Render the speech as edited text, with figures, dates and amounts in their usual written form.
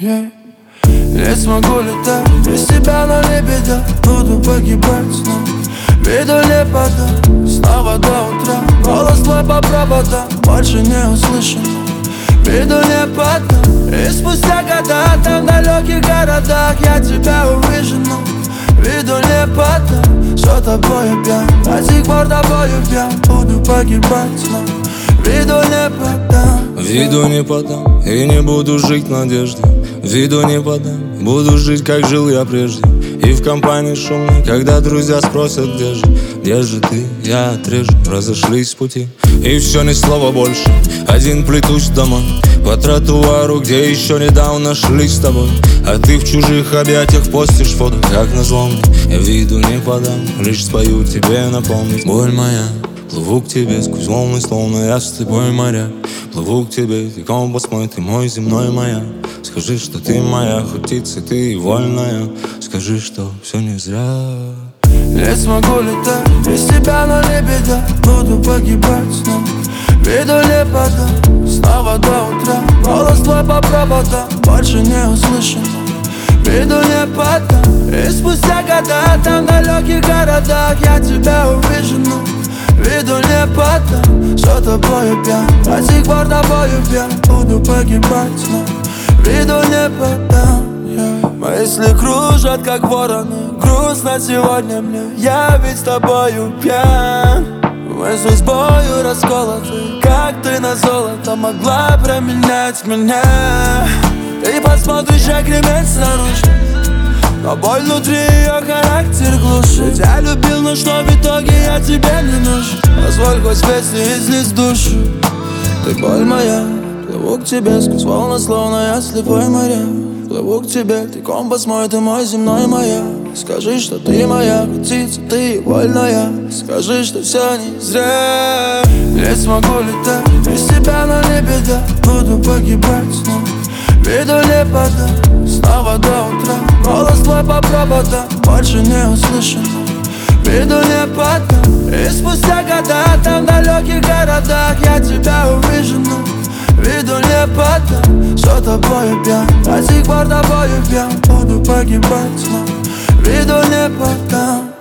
Не смогу летать без тебя, но не беда. Буду погибать снова, виду не подам. Снова до утра, голос твой по проводам. Больше не услышим, виду не подам. И спустя года там в далеких городах я тебя увижу, но виду не подам. Все тобою пьян, до сих пор тобою пьян. Буду погибать снова, виду не подам. Виду не подам и не буду жить надеждой. Виду не подам, буду жить, как жил я прежде. И в компании шумной, когда друзья спросят, где же ты, я отрежу. Разошлись пути, и все, ни слова больше. Один плетусь домой, по тротуару, где еще недавно шли с тобой. А ты в чужих объятиях постишь фото, как назло мне. Я виду не подам, лишь спою тебе напомнить. Боль моя, плыву к тебе сквозь волны, словно я с тобой моря. Плыву к тебе, ты компас мой, ты мой земной маяк. Скажи, что ты моя, хоть птица, ты вольная. Скажи, что все не зря. Не смогу летать без тебя, но не беда. Буду погибать снова, виду не подам. Снова до утра, голос твой по проводам. Больше не услышим, виду не подам. И спустя года там в далеких городах я тебя увижу, но виду не подам. Все тобою пьян, до сих пор тобою пьян. Буду погибать снова, виду не подам. Мысли кружат, как вороны. Грустно сегодня мне, я ведь с тобою пьян. Мысли с бою расколоты, как ты на золото могла променять меня. Ты посмотришь, как ремень снаружи, но боль внутри ее характер глушит. Я любил, но что в итоге я тебе не нужен. Позволь хоть песни излить душу. Ты боль моя, плыву к тебе сквозь волны, словно я слепой моря. Плыву к тебе, ты компас мой, ты мой земной маяк. Скажи, что ты моя птица, ты вольная. Скажи, что все не зря. Не смогу летать без тебя, но не беда. Буду погибать снова, виду не подам. Снова до утра, голос твой по проводам. Больше не услышим, виду не подам. И спустя года там в далеких городах я тебя увижу, но виду не подам. Все тобою пьян, до сих пор тобою пьян. Буду погибать снова, виду не подам.